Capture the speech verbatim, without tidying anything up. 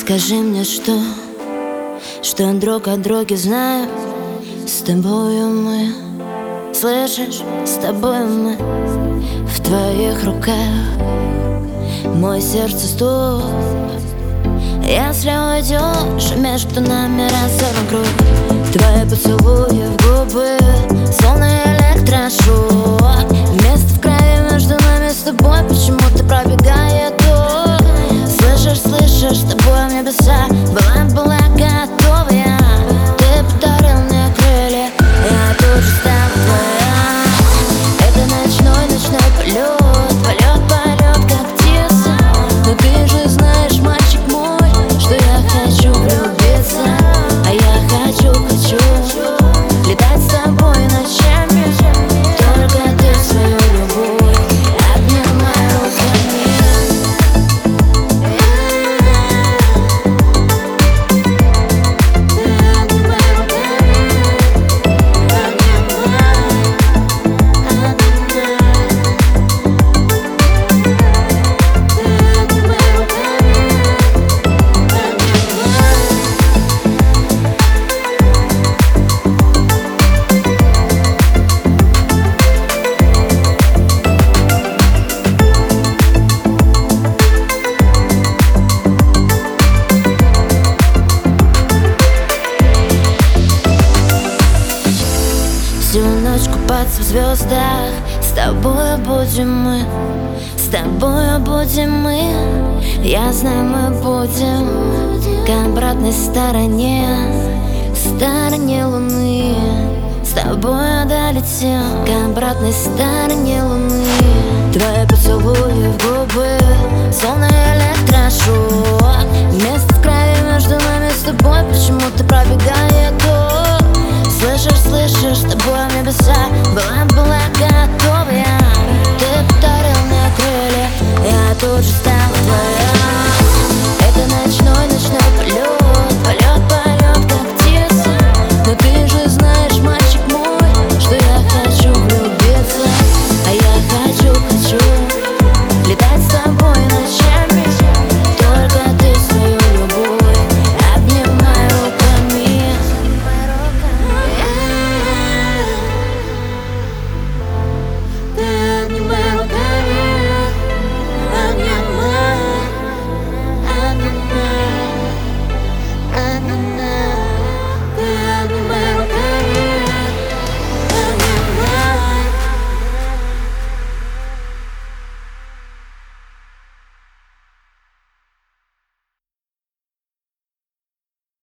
Скажи мне, что, что друг от друга знаю. С тобою мы, слышишь, с тобою мы в твоих руках. Мой сердце стук. Если уйдешь, между нами разорван круг. Твои поцелуи в губы, словно электрошок. Место в крови между нами с тобой почему-то пробегает ток. Слышишь, слышишь, с тобой в небеса. Была, была готова я. Ты подарил мне крылья, я тут же стала твоя. Это ночной, ночной полет, полет, полет, как птица. Но ты же знаешь, мальчик мой, что я хочу влюбиться. А я хочу, хочу летать с тобой ночами. Только ты свою любовь обнимай руками. Всю ночь купаться в звездах. С тобой будем мы, с тобой будем мы. Я знаю, мы будем к обратной стороне, стороне луны. С тобой долетим к обратной стороне луны. Твои поцелуи в губы, словно электрошок. Место в крови между нами с тобой почему-то пробегает ток. Слышишь, слышишь, с тобой в небеса. Была, была готова.